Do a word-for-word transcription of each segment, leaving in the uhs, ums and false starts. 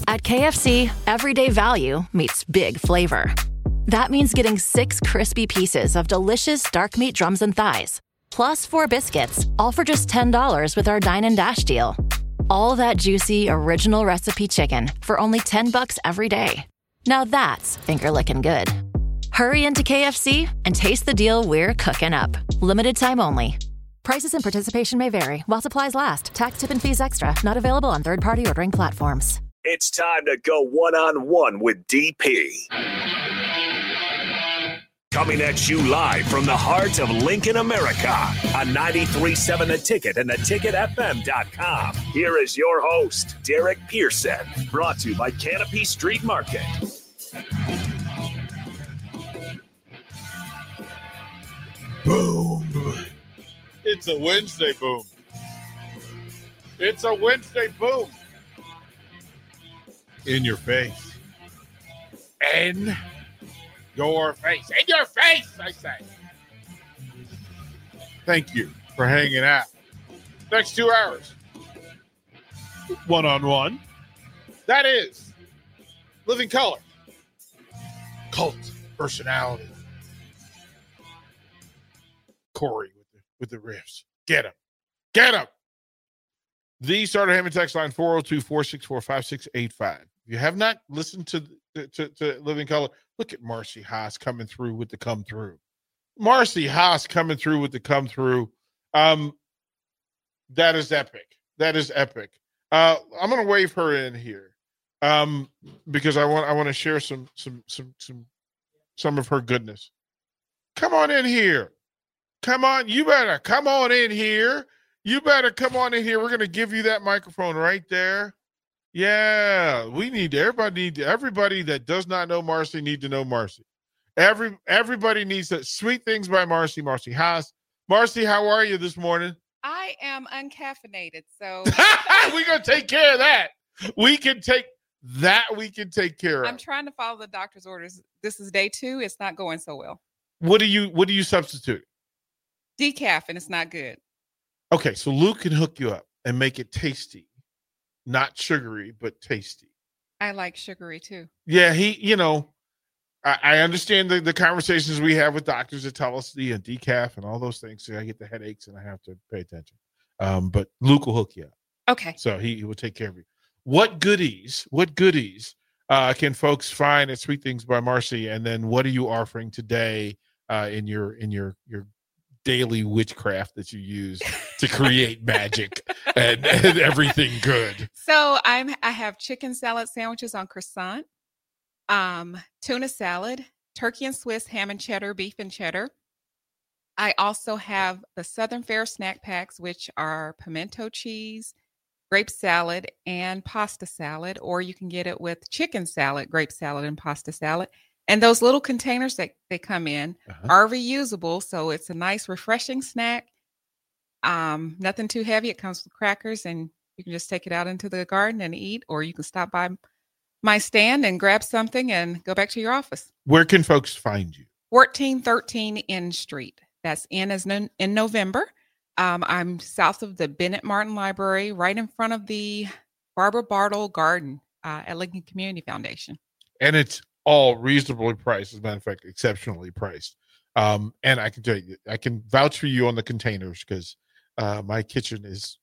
At K F C, everyday value meets big flavor. That means getting six crispy pieces of delicious dark meat drums and thighs, plus four biscuits, all for just ten dollars with our Dine and Dash deal. All that juicy, original recipe chicken for only ten bucks every day. Now that's finger-licking good. Hurry into K F C and taste the deal we're cooking up. Limited time only. Prices and participation may vary while supplies last. Tax, tip, and fees extra. Not available on third-party ordering platforms. It's time to go one-on-one with D P. Coming at you live from the heart of Lincoln, America on ninety-three point seven The Ticket and the ticket f m dot com. Here is your host, Derek Pearson, brought to you by Canopy Street Market. Boom. It's a Wednesday boom. It's a Wednesday boom. In your face. In your face. In your face, I say. Thank you for hanging out. Next two hours. One-on-one. That is Living Color. Cult personality. Corey with the, with the riffs. Get him. Get him. The Starter Hammond text line four oh two, four six four, five six eight five. If you have not listened to, to, to Living Color, look at Marcy Haas coming through with the come through. Marcy Haas coming through with the come through. Um, that is epic. That is epic. Uh, I'm going to wave her in here um, because I want I want to share some some some some some of her goodness. Come on in here. Come on. You better come on in here. You better come on in here. We're going to give you that microphone right there. Yeah, we need everybody. Need everybody that does not know Marcy need to know Marcy. Every everybody needs to, Sweet Things by Marcy. Marcy Haas. Marcy, how are you this morning? I am uncaffeinated, so we're gonna take care of that. We can take that. We can take care of. I'm trying to follow the doctor's orders. This is day two. It's not going so well. What do you What do you substitute? Decaf, and it's not good. Okay, so Luke can hook you up and make it tasty. Not sugary, but tasty. I like sugary too. Yeah, he, you know, I, I understand the, the conversations we have with doctors that tell us the uh, decaf and all those things. So I get the headaches and I have to pay attention. Um, but Luke will hook you up. Okay. So he, he will take care of you. What goodies, what goodies uh, can folks find at Sweet Things by Marcy? And then what are you offering today uh, in your in your your daily witchcraft that you use to create magic and, and everything good? So I'm I have chicken salad sandwiches on croissant, um, tuna salad, turkey and Swiss, ham and cheddar, beef and cheddar. I also have the Southern Fare snack packs, which are pimento cheese, grape salad, and pasta salad, or you can get it with chicken salad, grape salad, and pasta salad. And those little containers that they come in uh-huh. are reusable, so it's a nice, refreshing snack. Um, nothing too heavy. It comes with crackers, and you can just take it out into the garden and eat, or you can stop by my stand and grab something and go back to your office. Where can folks find you? fourteen thirteen N Street. That's in as no, in November. Um, I'm south of the Bennett Martin Library, right in front of the Barbara Bartle Garden uh, at Lincoln Community Foundation. And it's all reasonably priced, as a matter of fact, exceptionally priced. Um, and I can tell you, I can vouch for you on the containers because uh, my kitchen is,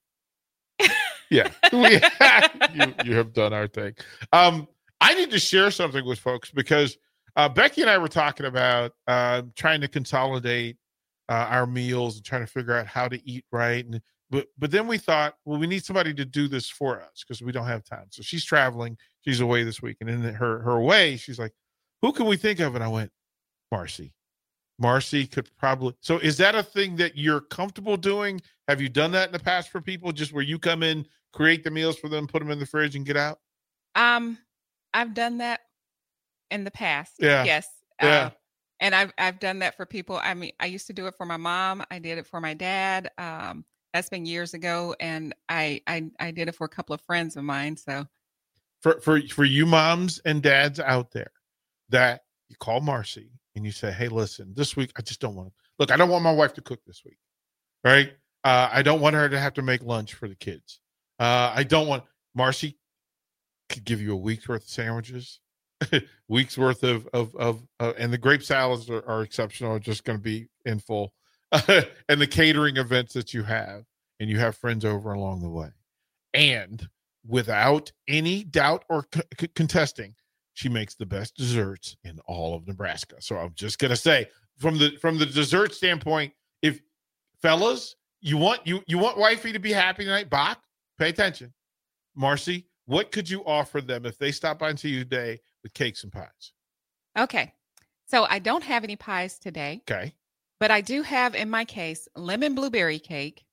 yeah, we, you, you have done our thing. Um, I need to share something with folks because uh, Becky and I were talking about uh, trying to consolidate uh, our meals and trying to figure out how to eat right. And but but then we thought, well, we need somebody to do this for us because we don't have time. So she's traveling. She's away this week. And in her, her way, she's like, who can we think of? And I went, Marcy. Marcy could probably. So is that a thing that you're comfortable doing? Have you done that in the past for people, just where you come in, create the meals for them, put them in the fridge and get out? Um, I've done that in the past. Yeah. Yes. Yeah. Uh, and I've, I've done that for people. I mean, I used to do it for my mom. I did it for my dad. Um, that's been years ago. And I, I, I did it for a couple of friends of mine. So for, for, for you moms and dads out there that you call Marcy and you say, hey, listen, this week, I just don't want to look, I don't want my wife to cook this week. Right. Uh, I don't want her to have to make lunch for the kids. Uh, I don't want Marcy could give you a week's worth of sandwiches, week's worth of of of, uh, and the grape salads are, are exceptional. Are just going to be in full, and the catering events that you have, and you have friends over along the way, and without any doubt or c- contesting, she makes the best desserts in all of Nebraska. So I'm just going to say, from the from the dessert standpoint, if fellas, you want you you want wifey to be happy tonight, Bach, pay attention. Marcy, what could you offer them if they stop by and see you today with cakes and pies? Okay. So I don't have any pies today. Okay. But I do have in my case lemon blueberry cake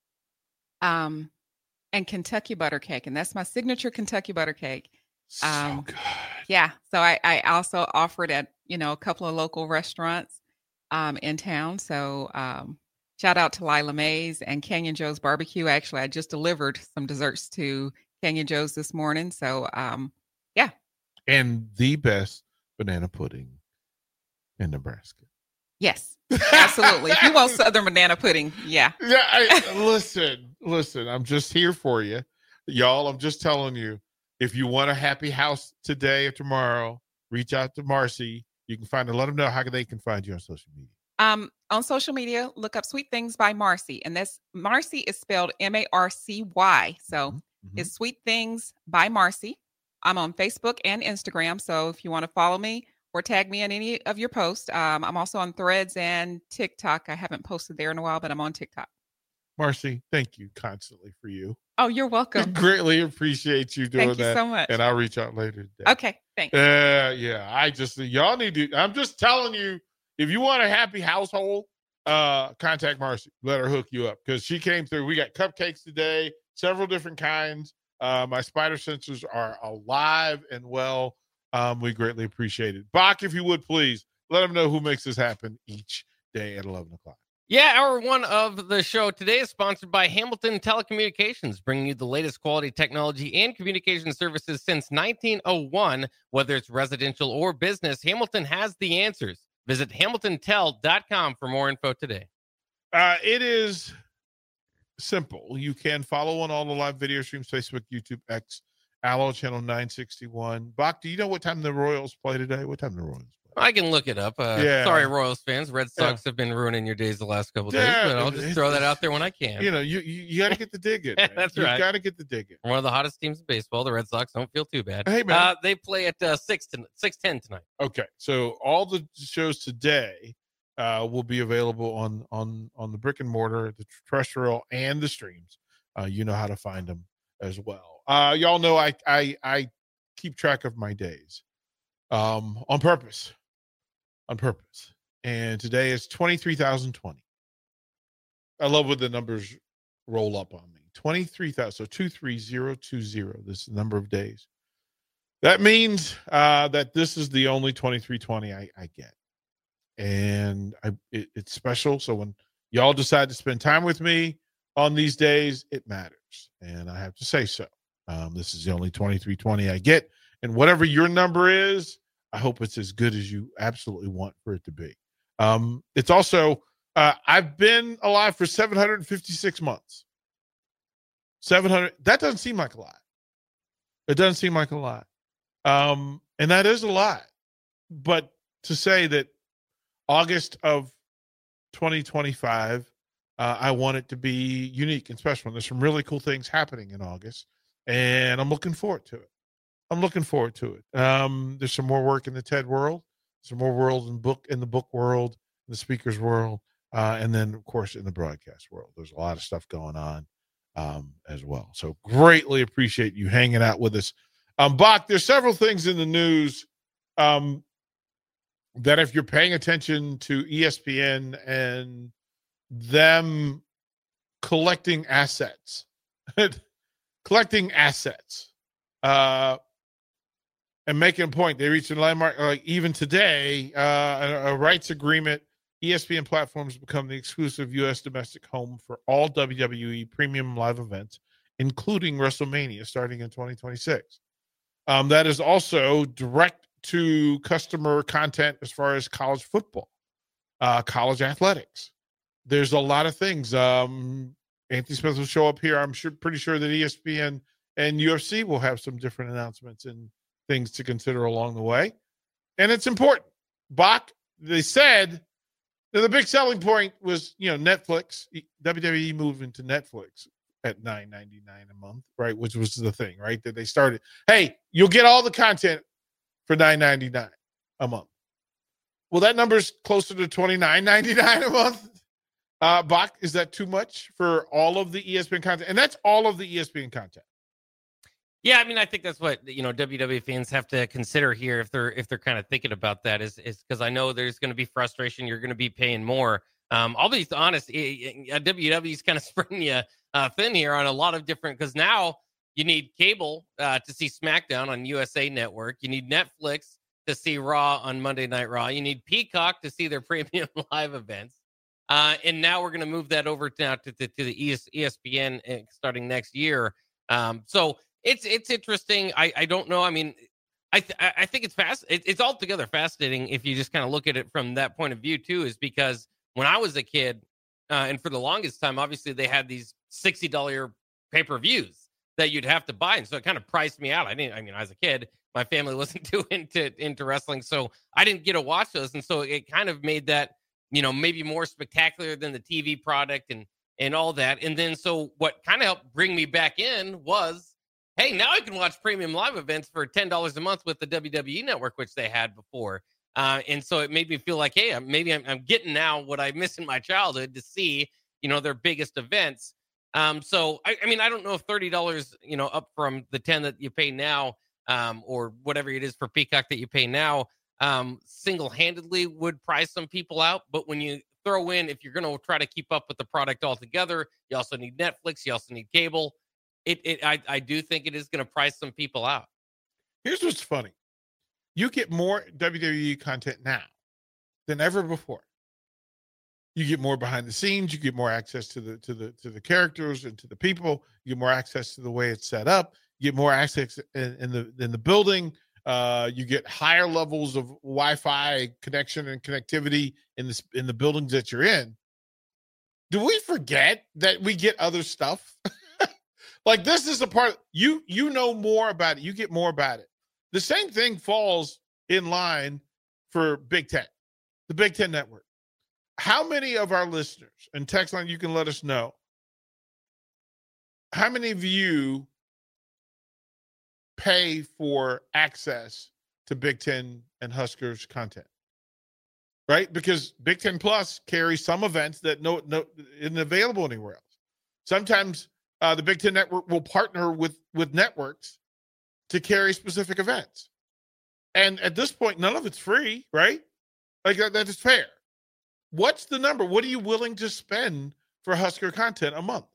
um, and Kentucky butter cake. And that's my signature Kentucky butter cake. So um, good. Yeah. So I, I also offered at, you know, a couple of local restaurants um, in town. So um, shout out to Lila Mays and Canyon Joe's Barbecue. Actually, I just delivered some desserts to Canyon Joe's this morning. So um, yeah. And the best banana pudding in Nebraska. Yes, absolutely. If you want Southern banana pudding, yeah. Yeah, I, listen, listen, I'm just here for you. Y'all, I'm just telling you, if you want a happy house today or tomorrow, reach out to Marcy. You can find her. Let them know how they can find you on social media. Um, on social media, look up Sweet Things by Marcy. And that's Marcy is spelled M A R C Y. So Mm-hmm. it's Sweet Things by Marcy. I'm on Facebook and Instagram. So if you want to follow me or tag me in any of your posts, um, I'm also on Threads and TikTok. I haven't posted there in a while, but I'm on TikTok. Marcy, thank you constantly for you. Oh, you're welcome. Greatly appreciate you doing Thank you that. so much. And I'll reach out later today. Okay, thanks. Yeah, uh, yeah. I just, y'all need to, I'm just telling you, if you want a happy household, uh, contact Marcy. Let her hook you up because she came through. We got cupcakes today, several different kinds. Uh, my spider sensors are alive and well. Um, we greatly appreciate it. Bach, if you would please let them know who makes this happen each day at eleven o'clock. Yeah, hour one of the show today is sponsored by Hamilton Telecommunications, bringing you the latest quality technology and communication services since nineteen oh one. Whether it's residential or business, Hamilton has the answers. Visit hamilton tel dot com for more info today. Uh, it is simple. You can follow on all the live video streams, Facebook, YouTube, X, Allo Channel nine sixty-one. Bach, do you know what time the Royals play today? What time the Royals play? I can look it up. Uh, Yeah. Sorry, Royals fans. Red Sox Yeah. have been ruining your days the last couple days, Yeah, but I'll just it's throw that just- out there when I can. You know, you you, you got to get the dig in. Man. That's you right. got to get the dig in. One of the hottest teams in baseball, the Red Sox, don't feel too bad. Hey, man. Uh, they play at uh, six to six ten tonight. Okay, so all the shows today uh, will be available on on on the brick and mortar, the terrestrial, and the streams. Uh, you know how to find them as well. Uh, y'all know I I I keep track of my days um, on purpose, on purpose. And today is twenty-three thousand twenty. I love when the numbers roll up on me. twenty-three thousand, so two three zero two zero. This is the number of days. That means uh, that this is the only twenty-three twenty I, I get. And I, it, it's special. So when y'all decide to spend time with me on these days, it matters. And I have to say so. Um, this is the only twenty-three twenty I get. And whatever your number is, I hope it's as good as you absolutely want for it to be. Um, it's also, uh, I've been alive for seven hundred fifty-six months. seven hundred, that doesn't seem like a lot. It doesn't seem like a lot. Um, and that is a lot. But to say that August of twenty twenty-five, uh, I want it to be unique and special. And there's some really cool things happening in August, and I'm looking forward to it. I'm looking forward to it. Um, there's some more work in the TED world, some more world in book in the book world, in the speakers world, uh, and then of course in the broadcast world. There's a lot of stuff going on um, as well. So greatly appreciate you hanging out with us. Um, Bach, there's several things in the news um, that if you're paying attention to E S P N and them collecting assets, collecting assets, uh, and making a point, they reached a landmark. Like even today, uh, a, a rights agreement. E S P N platforms become the exclusive U S domestic home for all W W E premium live events, including WrestleMania, starting in twenty twenty-six. Um, that is also direct to customer content as far as college football, uh, college athletics. There's a lot of things. Um, Anthony Smith will show up here. I'm sure, pretty sure that E S P N and U F C will have some different announcements and things to consider along the way. And it's important. Bach, they said that the big selling point was, you know, Netflix, W W E moving to Netflix at nine ninety-nine a month, right? Which was the thing, right? That they started, hey, you'll get all the content for nine ninety-nine a month. Well, that number's closer to twenty-nine ninety-nine a month. Uh, Bach, is that too much for all of the E S P N content? And that's all of the E S P N content. Yeah, I mean, I think that's what, you know, W W E fans have to consider here if they're if they're kind of thinking about that is is because I know there's going to be frustration. You're going to be paying more. Um, I'll be honest, W W E is kind of spreading you uh, thin here on a lot of different, because now you need cable uh, to see SmackDown on U S A Network. You need Netflix to see Raw on Monday Night Raw. You need Peacock to see their premium live events. Uh, and now we're going to move that over now to, to, to the E S P N starting next year. Um, so it's it's interesting. I, I don't know. I mean, I th- I think it's fast. It, it's altogether fascinating if you just kind of look at it from that point of view too. Is because when I was a kid, uh, and for the longest time, obviously they had these sixty dollars pay-per-views that you'd have to buy, and so it kind of priced me out. I didn't. I mean, as a kid, my family wasn't too into into wrestling, so I didn't get to watch those, and so it kind of made that, you know, maybe more spectacular than the T V product and and all that. And then so what kind of helped bring me back in was, hey, now I can watch premium live events for ten dollars a month with the W W E Network, which they had before. Uh, and so it made me feel like, hey, maybe I'm, I'm getting now what I missed in my childhood to see, you know, their biggest events. Um, so, I, I mean, I don't know if thirty dollars, you know, up from the ten that you pay now, um, or whatever it is for Peacock that you pay now, um, single-handedly would price some people out. But when you throw in, if you're going to try to keep up with the product altogether, you also need Netflix, you also need cable. It, it, I, I do think it is going to price some people out. Here's what's funny. You get more W W E content now than ever before. You get more behind the scenes. You get more access to the, to the, to the characters and to the people. You get more access to the way it's set up. You get more access in, in the, in the building. Uh, you get higher levels of Wi-Fi connection and connectivity in this, in the buildings that you're in. Do we forget that we get other stuff? Like, this is the part you you know more about it. You get more about it. The same thing falls in line for Big Ten, the Big Ten Network. How many of our listeners, and text line, you can let us know, how many of you pay for access to Big Ten and Huskers content? Right? Because Big Ten Plus carries some events that no, no isn't available anywhere else. Sometimes Uh, the Big Ten Network will partner with, with networks to carry specific events. And at this point, none of it's free, right? Like, that, that is fair. What's the number? What are you willing to spend for Husker content a month?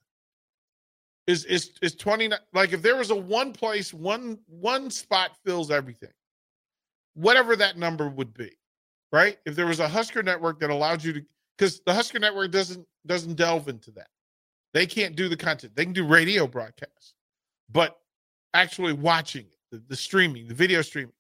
Is is is twenty, like, if there was a one place, one one spot fills everything, whatever that number would be, right? If there was a Husker network that allowed you to, because the Husker network doesn't doesn't delve into that. They can't do the content. They can do radio broadcasts, but actually watching it, the, the streaming, the video streaming,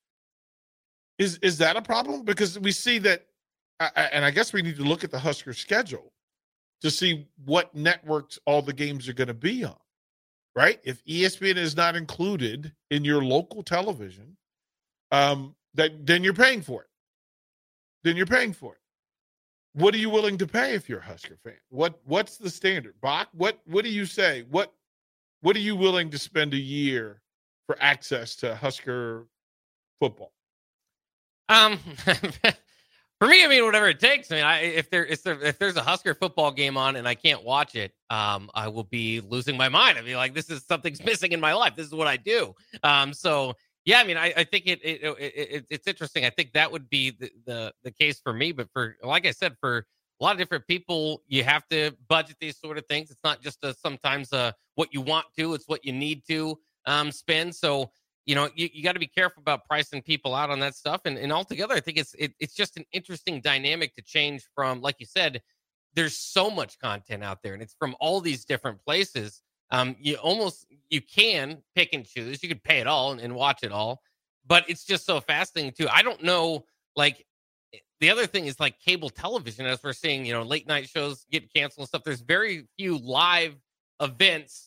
is is that a problem? Because we see that, and I guess we need to look at the Husker schedule to see what networks all the games are going to be on, right? If E S P N is not included in your local television, um, that then you're paying for it. Then you're paying for it. What are you willing to pay if you're a Husker fan? What what's the standard? Bach, what what do you say? What what are you willing to spend a year for access to Husker football? Um, for me, I mean, whatever it takes. I mean, I, if there if there if there's a Husker football game on and I can't watch it, um, I will be losing my mind. I'll be like, this is something's missing in my life. This is what I do. Um, so. Yeah, I mean, I, I think it, it, it, it it's interesting. I think that would be the, the the case for me. But for, like I said, for a lot of different people, you have to budget these sort of things. It's not just a, sometimes uh, what you want to, it's what you need to um, spend. So, you know, you, you got to be careful about pricing people out on that stuff. And, and altogether, I think it's it, it's just an interesting dynamic to change from, like you said, there's so much content out there and it's from all these different places. Um, you almost, you can pick and choose. You could pay it all and, and watch it all, but it's just so fascinating too. I don't know, like, the other thing is like cable television, as we're seeing, you know, late night shows get canceled and stuff. There's very few live events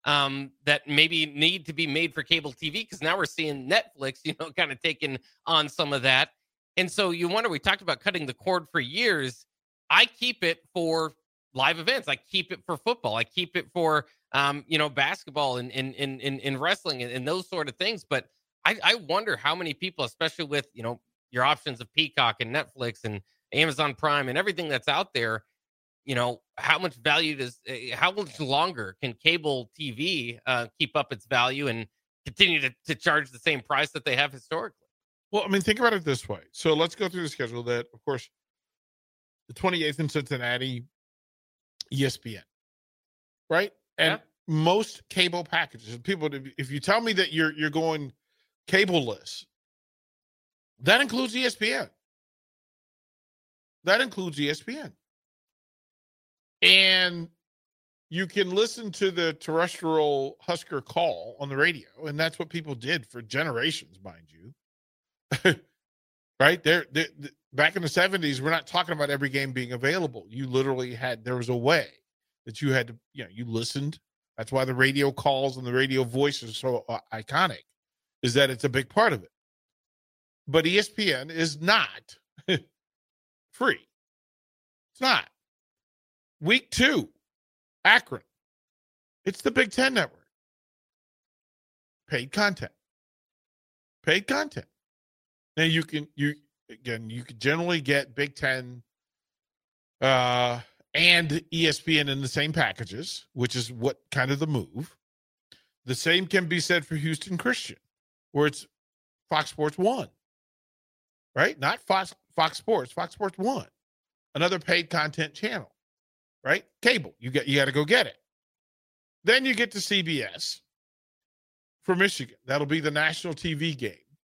um, that maybe need to be made for cable T V, because now we're seeing Netflix, you know, kind of taking on some of that. And so you wonder, we talked about cutting the cord for years. I keep it for live events. I keep it for football. I keep it for, um, you know, basketball and in in in in wrestling and, and those sort of things. But I, I wonder how many people, especially with, you know, your options of Peacock and Netflix and Amazon Prime and everything that's out there, you know, how much value does, uh, how much longer can cable T V uh, keep up its value and continue to, to charge the same price that they have historically? Well, I mean, think about it this way. So let's go through the schedule. That, of course, the twenty-eighth in Cincinnati, E S P N, right? And yeah. Most cable packages, people, if you tell me that you're you're going cable-less, that includes E S P N. That includes E S P N. And you can listen to the terrestrial Husker call on the radio, and that's what people did for generations, mind you. Right there, back in the seventies, we're not talking about every game being available. You literally had, there was a way that you had to, you know, you listened. That's why the radio calls and the radio voice is so uh, iconic, is that it's a big part of it. But E S P N is not free. It's not. Week two, Akron. It's the Big Ten Network. Paid content. Paid content. Now you can, you again, you can generally get Big Ten uh, and E S P N in the same packages, which is what kind of the move. The same can be said for Houston Christian, where it's Fox Sports One, right? Not Fox Fox Sports, Fox Sports One, another paid content channel, right? Cable, you get, you got to go get it. Then you get to C B S for Michigan. That'll be the national T V game.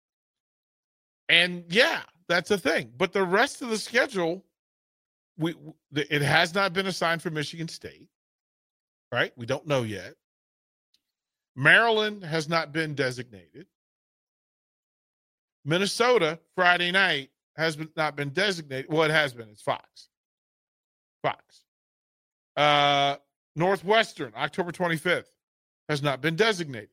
And yeah, that's the thing. But the rest of the schedule, we it has not been assigned for Michigan State, right? We don't know yet. Maryland has not been designated. Minnesota, Friday night, has been, not been designated. Well, it has been. It's Fox. Fox. Uh, Northwestern, October twenty-fifth, has not been designated.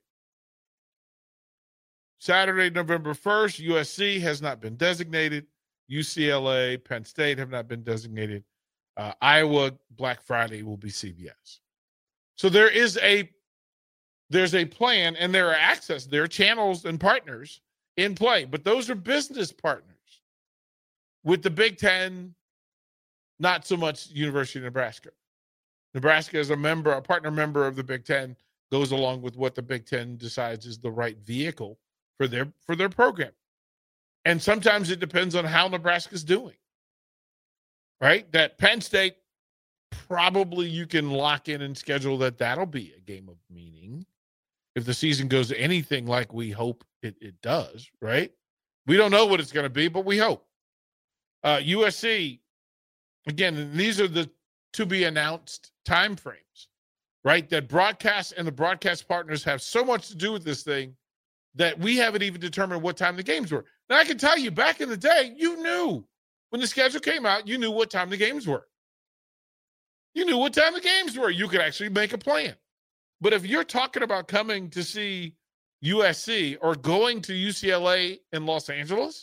Saturday, November first, U S C has not been designated. U C L A, Penn State have not been designated. Uh, Iowa, Black Friday will be C B S. So there is a there's a plan, and there are access, there are channels and partners in play, but those are business partners. With the Big Ten, not so much University of Nebraska. Nebraska is a member, a partner member of the Big Ten, goes along with what the Big Ten decides is the right vehicle for their for their program. And sometimes it depends on how Nebraska's doing. Right? That Penn State, probably you can lock in and schedule that that'll be a game of meaning. If the season goes anything like we hope it, it does, right? We don't know what it's going to be, but we hope. Uh, U S C, again, these are the to be announced time frames, right? That broadcast and the broadcast partners have so much to do with this thing that we haven't even determined what time the games were. Now, I can tell you, back in the day, you knew. When the schedule came out, you knew what time the games were. You knew what time the games were. You could actually make a plan. But if you're talking about coming to see U S C or going to U C L A in Los Angeles,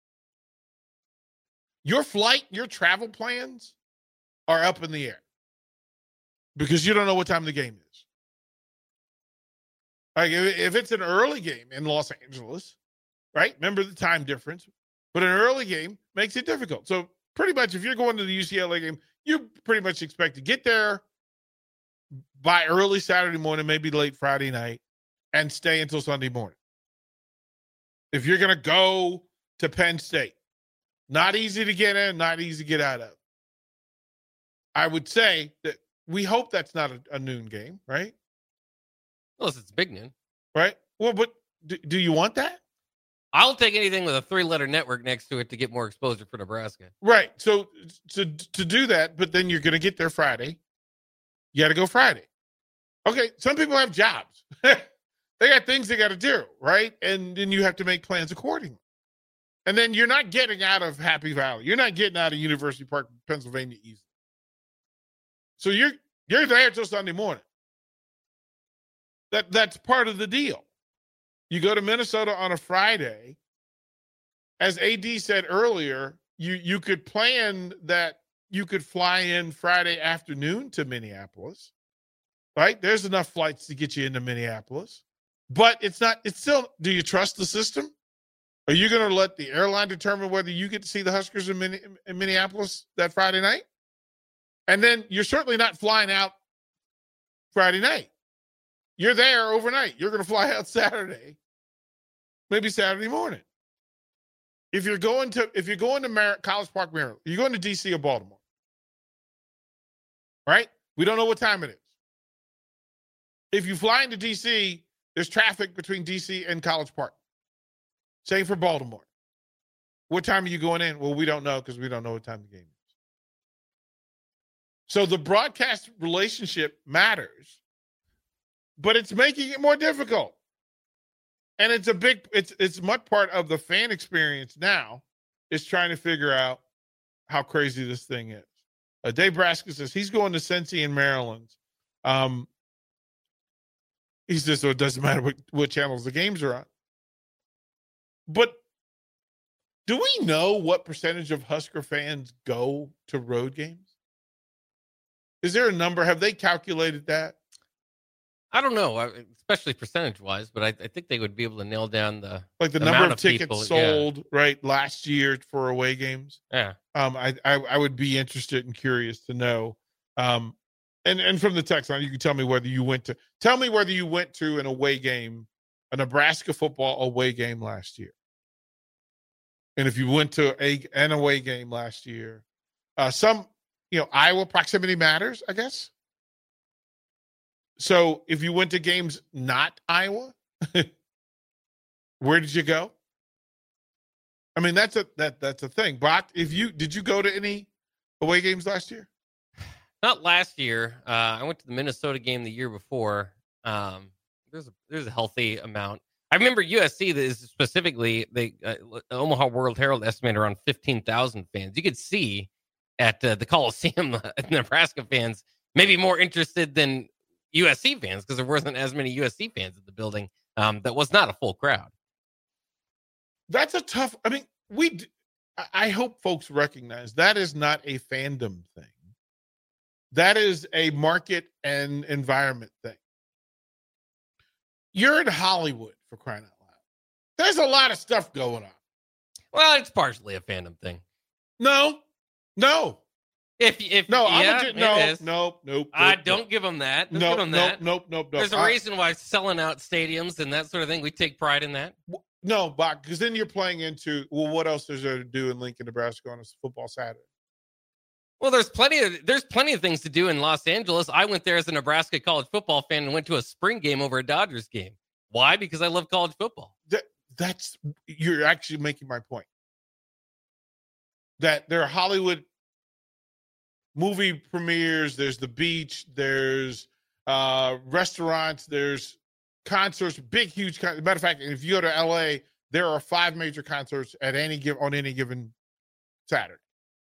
your flight, your travel plans are up in the air because you don't know what time the game is. Like if it's an early game in Los Angeles, right? Remember the time difference, but an early game makes it difficult. So pretty much if you're going to the U C L A game, you pretty much expect to get there by early Saturday morning, maybe late Friday night, and stay until Sunday morning. If you're going to go to Penn State, not easy to get in, not easy to get out of. I would say that we hope that's not a, a noon game, right? Unless it's big noon. Right? Well, but do, do you want that? I'll take anything with a three-letter network next to it to get more exposure for Nebraska. Right. So to, to do that, but then you're going to get there Friday. You got to go Friday. Okay, some people have jobs. They got things they got to do, right? And then you have to make plans accordingly. And then you're not getting out of Happy Valley. You're not getting out of University Park, Pennsylvania easily. So you're you're there until Sunday morning. That that's part of the deal. You go to Minnesota on a Friday. As A D said earlier, you you could plan that you could fly in Friday afternoon to Minneapolis, right? There's enough flights to get you into Minneapolis, but it's not, it's still, do you trust the system? Are you going to let the airline determine whether you get to see the Huskers in, Min- in Minneapolis that Friday night? And then you're certainly not flying out Friday night. You're there overnight. You're going to fly out Saturday, maybe Saturday morning. If you're going to if you're going to Mar- College Park, Maryland, you're going to D C or Baltimore, right? We don't know what time it is. If you fly into D C, there's traffic between D C and College Park. Same for Baltimore. What time are you going in? Well, we don't know because we don't know what time the game is. So the broadcast relationship matters, but it's making it more difficult. And it's a big, it's it's much part of the fan experience now is trying to figure out how crazy this thing is. Uh, Dave Braska says he's going to Cincy in Maryland. Um, he says, so it doesn't matter what, what channels the games are on. But do we know what percentage of Husker fans go to road games? Is there a number? Have they calculated that? I don't know, especially percentage-wise, but I, I think they would be able to nail down the like the, the number of, of tickets people, sold yeah. right last year for away games. Yeah, um, I, I I would be interested and curious to know. Um, and and from the text line, you can tell me whether you went to tell me whether you went to an away game, a Nebraska football away game last year, and if you went to a an away game last year, uh, some you know Iowa proximity matters, I guess. So if you went to games not Iowa, where did you go? I mean, that's a that that's a thing. Bach, if you did you go to any away games last year? Not last year. Uh, I went to the Minnesota game the year before. Um, there's a, there's a healthy amount. I remember U S C that is specifically the uh, Omaha World Herald estimated around fifteen thousand fans. You could see at uh, the Coliseum, Nebraska fans maybe more interested than U S C fans because there wasn't as many U S C fans at the building. Um, that was not a full crowd. That's a tough. I mean, we. I hope folks recognize that is not a fandom thing. That is a market and environment thing. You're in Hollywood, for crying out loud. There's a lot of stuff going on. Well, it's partially a fandom thing. No, no. If if no, yeah, I'm a, no, nope, nope, nope. I nope, don't nope. give them that. Don't nope, give them nope, that. nope, nope, nope. There's a I, reason why selling out stadiums and that sort of thing. We take pride in that. No, but because then you're playing into well, what else is there to do in Lincoln, Nebraska on a football Saturday? Well, there's plenty of there's plenty of things to do in Los Angeles. I went there as a Nebraska college football fan and went to a spring game over a Dodgers game. Why? Because I love college football. That, that's you're actually making my point. That there are Hollywood movie premieres, there's the beach, there's uh, restaurants, there's concerts, big, huge. Con- matter of fact, if you go to L A, there are five major concerts at any give on any given Saturday.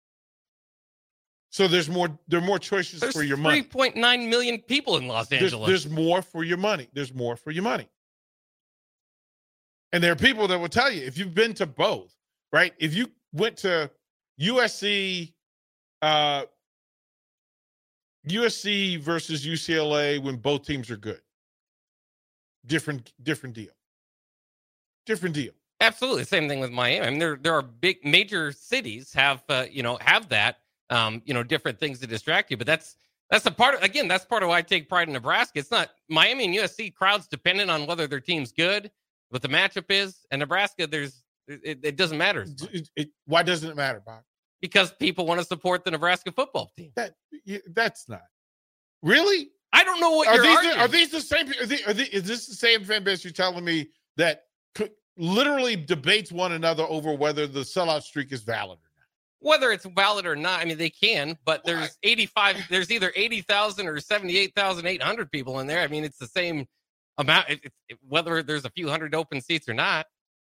So there's more. There are more choices there's for your money. three point nine million people in Los Angeles. There's, there's more for your money. There's more for your money. And there are people that will tell you if you've been to both, right? If you went to U S C, uh, U S C versus U C L A when both teams are good, different different deal. Different deal. Absolutely, same thing with Miami. I mean, there there are big major cities have uh, you know have that. Um, you know, different things to distract you, but that's that's a part of again, that's part of why I take pride in Nebraska. It's not Miami and U S C crowds dependent on whether their team's good, what the matchup is, and Nebraska, there's it, it doesn't matter. It, it, why doesn't it matter, Bob? Because people want to support the Nebraska football team. That that's not really. I don't know what are you're these. arguing. The, are these the same? Are, they, are they, is this the same fan base you're telling me that could, literally debates one another over whether the sellout streak is valid? Whether it's valid or not, I mean, they can, but there's eighty-five, there's either eighty thousand or seventy-eight thousand eight hundred people in there. I mean, it's the same amount, it, it, whether there's a few hundred open seats or not.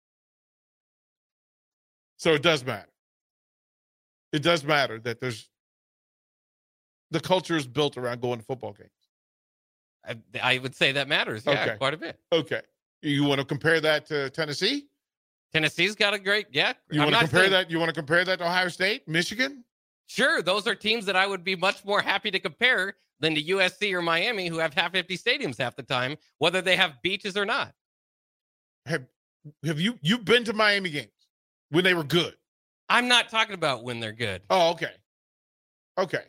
So it does matter. It does matter that there's the culture is built around going to football games. I, I would say that matters. Yeah, Okay. quite a bit. Okay. You want to compare that to Tennessee? Tennessee's got a great, yeah. You I'm want to not compare saying- that? You want to compare that to Ohio State, Michigan? Sure, those are teams that I would be much more happy to compare than to U S C or Miami, who have half-empty stadiums half the time, whether they have beaches or not. Have Have you you've been to Miami games when they were good? I'm not talking about when they're good. Oh, okay. Okay.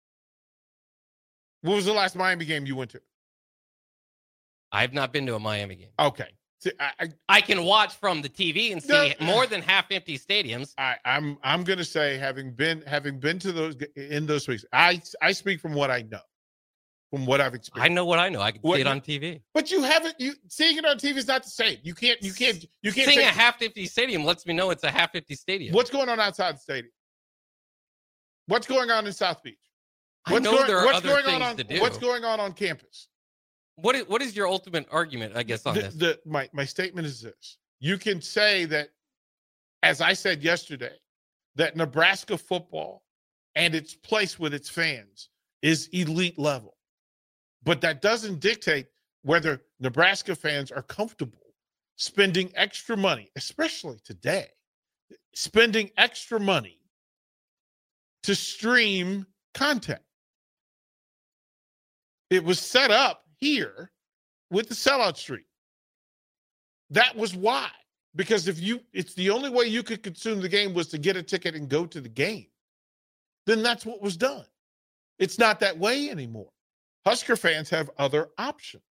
What was the last Miami game you went to? I've not been to a Miami game. Okay. See, I, I, I can watch from the T V and see No. more than half-empty stadiums. I, I'm I'm gonna say having been having been to those in those weeks, I I speak from what I know, from what I've I experienced. know what I know. I can What see it you- on T V. But you haven't you seeing it on T V is not the same. You can't you can't you can't Seeing take- a half-empty stadium lets me know it's a half-empty stadium. What's going on outside the stadium? What's going on in South Beach? I What's know going, there are what's other going things on, on to do. What's going on on campus? What is, what is your ultimate argument, I guess, on The, this? the, my, my statement is this. You can say that, as I said yesterday, that Nebraska football and its place with its fans is elite level. But that doesn't dictate whether Nebraska fans are comfortable spending extra money, especially today, spending extra money to stream content. It was set up here with the sellout street. That was why. Because if you, it's the only way you could consume the game was to get a ticket and go to the game. Then that's what was done. It's not that way anymore. Husker fans have other options.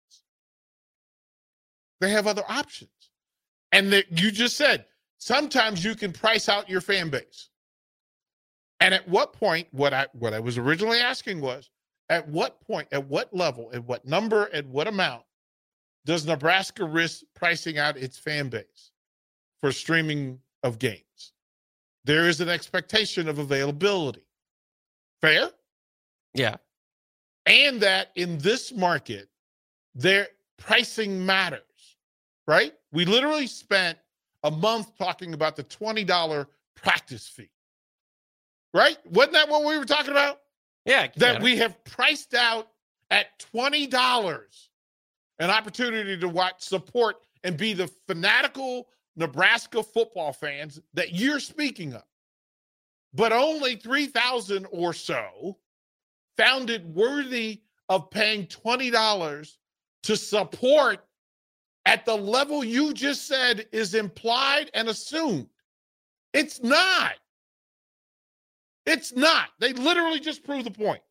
They have other options. And that you just said, sometimes you can price out your fan base. And at what point, what I what I was originally asking was, at what point, at what level, at what number, at what amount does Nebraska risk pricing out its fan base for streaming of games? There is an expectation of availability. Fair? Yeah. And that in this market, their pricing matters, right? We literally spent a month talking about the twenty dollars practice fee, right? Wasn't that what we were talking about? Yeah. That we have priced out at twenty dollars an opportunity to watch, support, and be the fanatical Nebraska football fans that you're speaking of. But only three thousand or so found it worthy of paying twenty dollars to support at the level you just said is implied and assumed. It's not. It's not. They literally just proved the point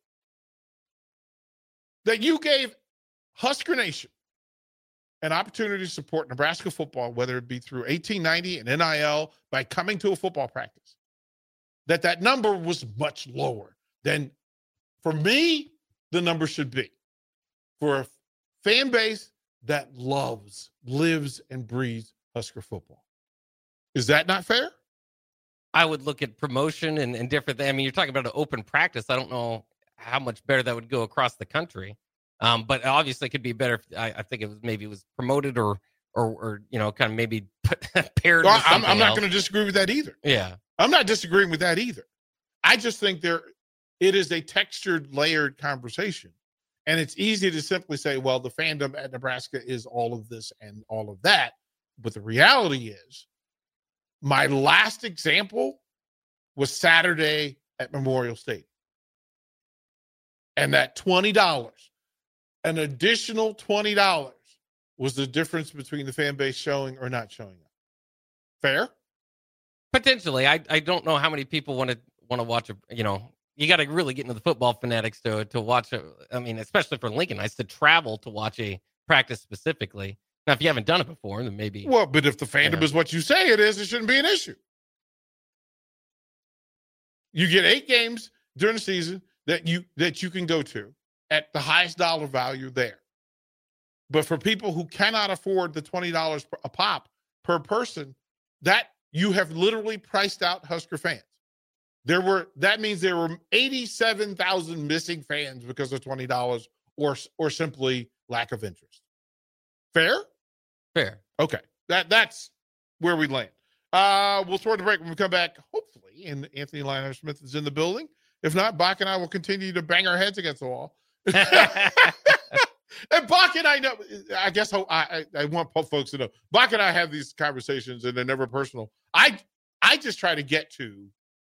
that you gave Husker Nation an opportunity to support Nebraska football, whether it be through eighteen ninety and N I L, by coming to a football practice, that that number was much lower than, for me, the number should be. For a fan base that loves, lives, and breathes Husker football. Is that not fair? I would look at promotion and, and different things. I mean, you're talking about an open practice. I don't know how much better that would go across the country. Um, but obviously it could be better. If, I, I think it was maybe it was promoted or, or, or you know, kind of maybe put, paired Well, with I'm, something I'm not else. going to disagree with that either. Yeah. I'm not disagreeing with that either. I just think there, it is a textured, layered conversation. And it's easy to simply say, well, the fandom at Nebraska is all of this and all of that. But the reality is, my last example was Saturday at Memorial Stadium. And that twenty dollars, an additional twenty dollars, was the difference between the fan base showing or not showing up. Fair? Potentially. I, I don't know how many people want to want to watch a, you know, you got to really get into the football fanatics to to watch a, I mean, especially for Lincolnites to travel to watch a practice specifically. Now, if you haven't done it before, then maybe. Well, but if the fandom Yeah. is what you say it is, it shouldn't be an issue. You get eight games during the season that you that you can go to at the highest dollar value there. But for people who cannot afford the twenty dollars a pop per person, that you have literally priced out Husker fans. There were that means there were eighty-seven thousand missing fans because of twenty dollars or or simply lack of interest. Fair? Fair. Okay. That that's where we land. Uh, we'll throw the break when we come back, hopefully, and Anthony Lionel Smith is in the building. If not, Bach and I will continue to bang our heads against the wall. And Bach and I know, I guess I, I, I want folks to know, Bach and I have these conversations and they're never personal. I I just try to get to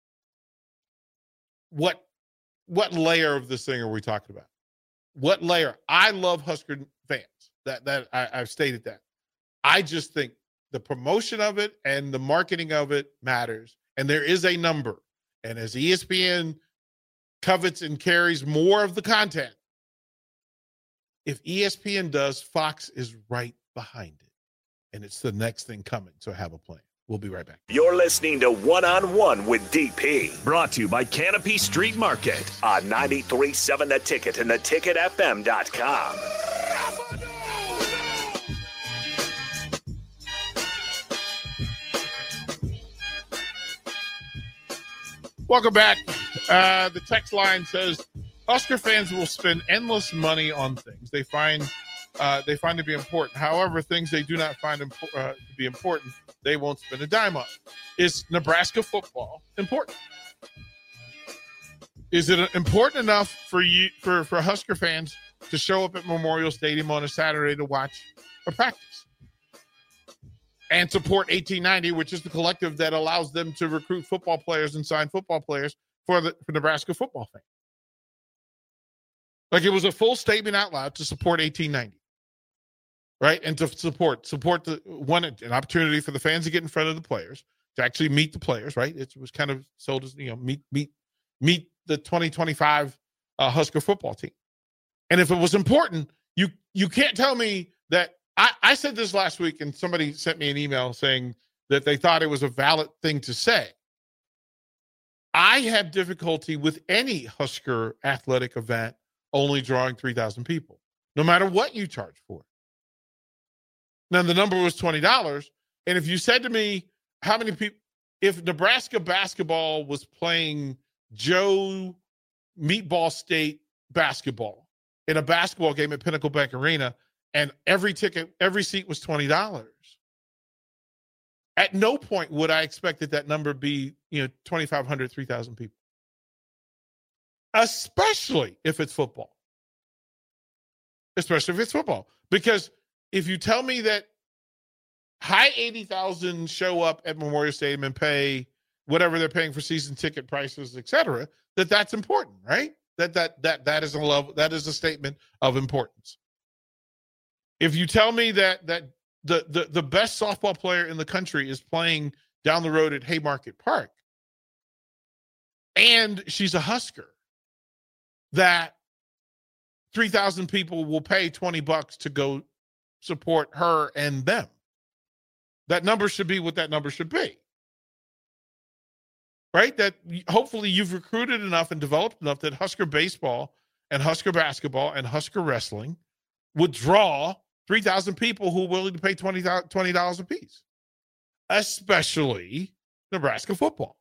what what layer of this thing are we talking about? What layer? I love Husker fans. That that I, I've stated that. I just think the promotion of it and the marketing of it matters. And there is a number. And as E S P N covets and carries more of the content, if E S P N does, Fox is right behind it. And it's the next thing coming. So have a plan. We'll be right back. You're listening to One on One with D P, brought to you by Canopy Street Market on ninety-three point seven The Ticket and the ticket f m dot com. Welcome back. Uh, the text line says Husker fans will spend endless money on things they find uh, they find to be important. However, things they do not find impo- uh, to be important, they won't spend a dime on. Is Nebraska football important? Is it important enough for you for, for Husker fans to show up at Memorial Stadium on a Saturday to watch a practice and support eighteen ninety, which is the collective that allows them to recruit football players and sign football players for the for Nebraska football fans? Like, it was a full statement out loud to support eighteen ninety, right? And to support support the one an opportunity for the fans to get in front of the players, to actually meet the players, right? It was kind of sold as, you know, meet meet meet the twenty twenty-five uh, Husker football team. And if it was important, you you can't tell me that. I, I said this last week, and somebody sent me an email saying that they thought it was a valid thing to say. I have difficulty with any Husker athletic event only drawing three thousand people, no matter what you charge for it. Now, the number was twenty dollars. And if you said to me, how many people, if Nebraska basketball was playing Joe Meatball State basketball in a basketball game at Pinnacle Bank Arena, and every ticket, every seat was twenty dollars, at no point would I expect that that number be, you know, twenty-five hundred, three thousand people, especially if it's football. Especially if it's football. Because if you tell me that high eighty thousand show up at Memorial Stadium and pay whatever they're paying for season ticket prices, et cetera, that that's important, right? That that that that is a level, that is a statement of importance. If you tell me that that the, the, the best softball player in the country is playing down the road at Haymarket Park, and she's a Husker, that three thousand people will pay twenty bucks to go support her and them, that number should be what that number should be. Right? That hopefully you've recruited enough and developed enough that Husker baseball and Husker basketball and Husker wrestling would draw three thousand people who are willing to pay twenty dollars a piece, especially Nebraska football.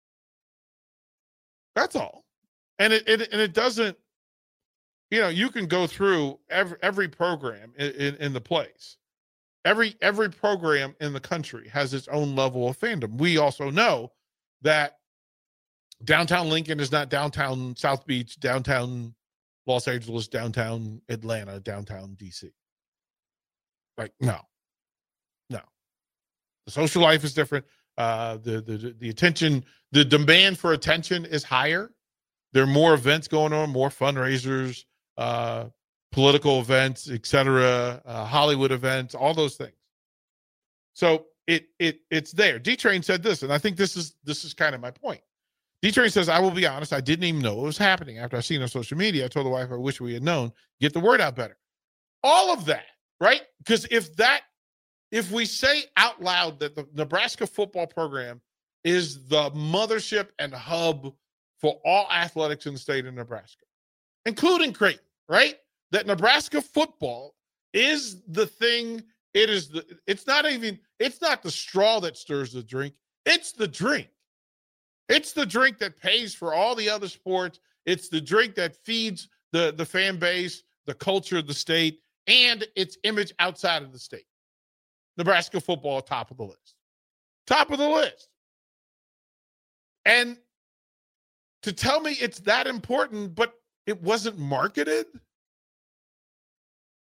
That's all. And it, it and it doesn't, you know, you can go through every, every program in, in, in the place. Every, every program in the country has its own level of fandom. We also know that downtown Lincoln is not downtown South Beach, downtown Los Angeles, downtown Atlanta, downtown D C. Like, no, no. The social life is different. Uh, the, the, the attention, the demand for attention is higher. There are more events going on, more fundraisers, uh, political events, et cetera, uh, Hollywood events, all those things. So it it it's there. D-Train said this, and I think this is this is kind of my point. D-Train says, I will be honest, I didn't even know it was happening. After I seen it on social media, I told the wife I wish we had known. Get the word out better. All of that, right? Because if that, if we say out loud that the Nebraska football program is the mothership and hub for all athletics in the state of Nebraska, including Creighton, right? That Nebraska football is the thing. It is the, it's not even, it's not the straw that stirs the drink. It's the drink. It's the drink that pays for all the other sports. It's the drink that feeds the, the fan base, the culture of the state, and its image outside of the state. Nebraska football, top of the list. Top of the list. And to tell me it's that important, but it wasn't marketed,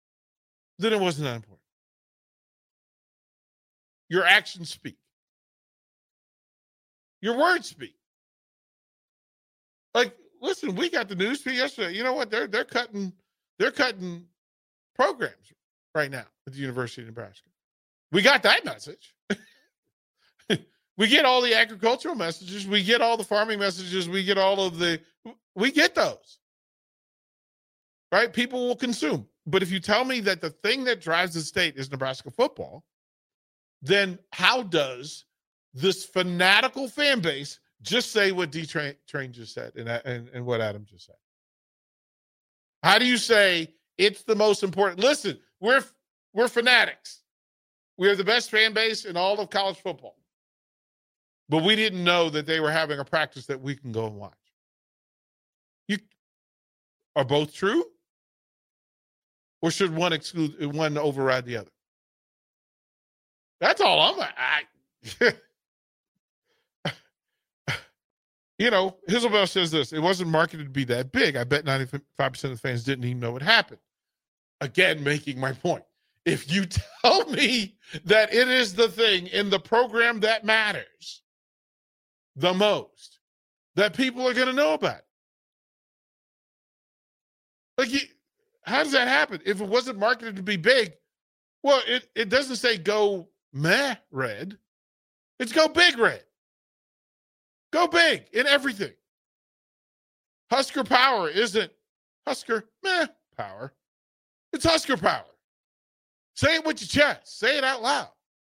then it wasn't that important. Your actions speak. Your words speak. Like, listen, we got the news feed yesterday. You know what? They're they're cutting they're cutting programs right now at the University of Nebraska. We got that message. We get all the agricultural messages. We get all the farming messages. We get all of the, we get those. Right? People will consume. But if you tell me that the thing that drives the state is Nebraska football, then how does this fanatical fan base just say what D-Train Train just said and, and, and what Adam just said? How do you say it's the most important? Listen, we're we're fanatics. We are the best fan base in all of college football. But we didn't know that they were having a practice that we can go and watch. You are both true? Or should one exclude one override the other? That's all I'm I You know, Hizzlebell says this. It wasn't marketed to be that big. I bet ninety-five percent of the fans didn't even know what happened. Again, making my point. If you tell me that it is the thing in the program that matters the most, that people are going to know about it. Like, you, how does that happen? If it wasn't marketed to be big, well, it, it doesn't say go meh red. It's go big red. Go big in everything. Husker power isn't Husker meh power. It's Husker power. Say it with your chest. Say it out loud.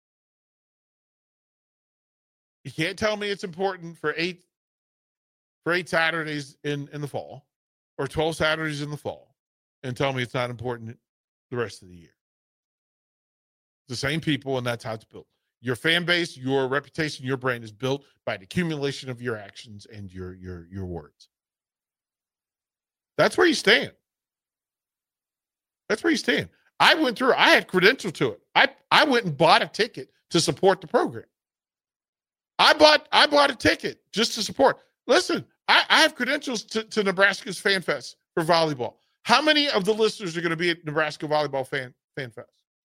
You can't tell me it's important for eight for eight Saturdays in, in the fall or twelve Saturdays in the fall and tell me it's not important the rest of the year. The same people, and that's how it's built. Your fan base, your reputation, your brand is built by the accumulation of your actions and your your your words. That's where you stand. That's where you stand. I went through, I had credential to it. I, I went and bought a ticket to support the program. I bought I bought a ticket just to support. Listen, I, I have credentials to, to Nebraska's Fan Fest for volleyball. How many of the listeners are going to be at Nebraska Volleyball Fan Fan Fest?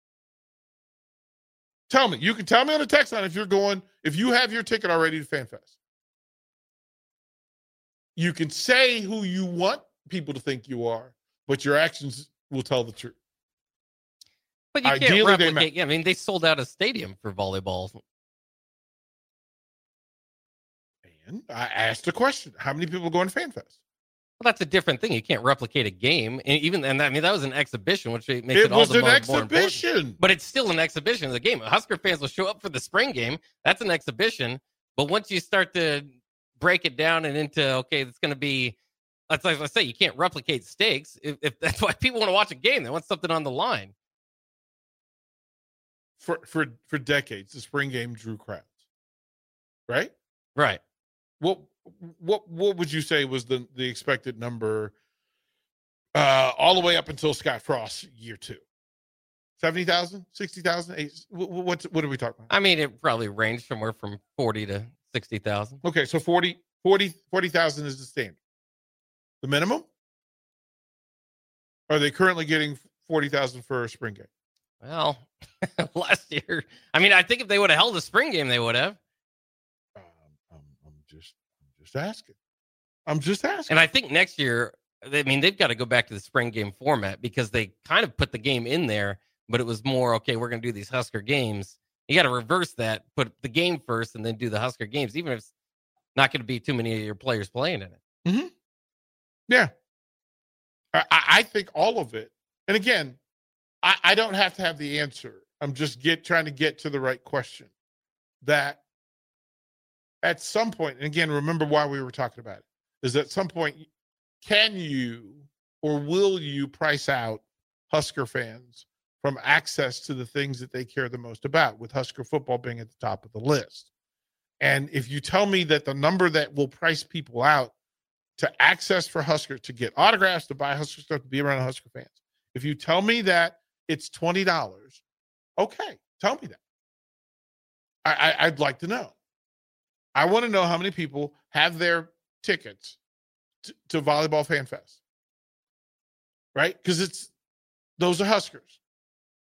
Tell me. You can tell me on the text line if you're going, if you have your ticket already to Fan Fest. You can say who you want people to think you are, but your actions will tell the truth. But you can't Ideally, replicate. Yeah, I mean, they sold out a stadium for volleyball. And I asked a question: how many people go to Fan Fest? Well, that's a different thing. You can't replicate a game, and even and I mean that was an exhibition, which makes it, it all was the an more, exhibition. More important. But it's still an exhibition of the game. Husker fans will show up for the spring game. That's an exhibition. But once you start to break it down and into okay, it's going to be. That's like I say, you can't replicate stakes. If, if that's why people want to watch a game, they want something on the line. For for for decades, the spring game drew crowds. Right. Right. What what what would you say was the, the expected number uh, all the way up until Scott Frost year two? seventy thousand, sixty thousand? What, what, what are we talking about? I mean, it probably ranged somewhere from forty to sixty thousand. Okay, so forty, forty, forty thousand is the standard. The minimum? Are they currently getting forty thousand for a spring game? Well, last year, I mean, I think if they would have held a spring game, they would have. Just, I'm just asking. I'm just asking. And I think next year, I mean, they've got to go back to the spring game format because they kind of put the game in there, but it was more, okay, we're going to do these Husker games. You got to reverse that, put the game first, and then do the Husker games, even if it's not going to be too many of your players playing in it. Mm-hmm. Yeah. I, I think all of it. And again, I, I don't have to have the answer. I'm just get trying to get to the right question. That at some point, and again, remember why we were talking about it, is at some point, can you or will you price out Husker fans from access to the things that they care the most about, with Husker football being at the top of the list? And if you tell me that the number that will price people out to access for Husker, to get autographs, to buy Husker stuff, to be around Husker fans, if you tell me that it's twenty dollars, okay, tell me that. I, I, I'd like to know. I want to know how many people have their tickets to, to Volleyball Fan Fest, right? Because it's those are Huskers.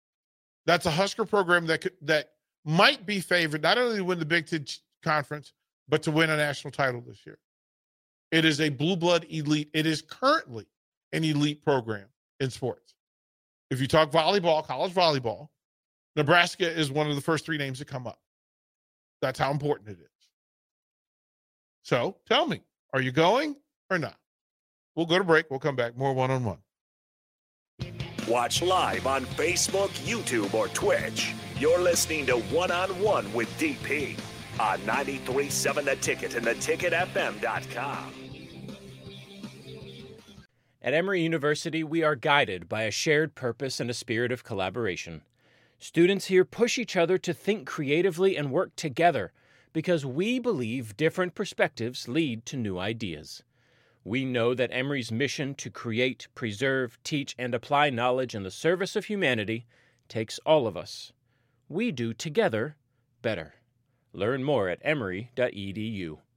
That's a Husker program that could, that might be favored not only to win the Big Ten Conference, but to win a national title this year. It is a blue blood elite. It is currently an elite program in sports. If you talk volleyball, college volleyball, Nebraska is one of the first three names that come up. That's how important it is. So tell me, are you going or not? We'll go to break. We'll come back. More one-on-one. Watch live on Facebook, YouTube, or Twitch. You're listening to One-on-One with D P on ninety-three point seven The Ticket and the ticket f m dot com. At Emory University, we are guided by a shared purpose and a spirit of collaboration. Students here push each other to think creatively and work together because we believe different perspectives lead to new ideas. We know that Emory's mission to create, preserve, teach, and apply knowledge in the service of humanity takes all of us. We do together better. Learn more at emory dot e d u.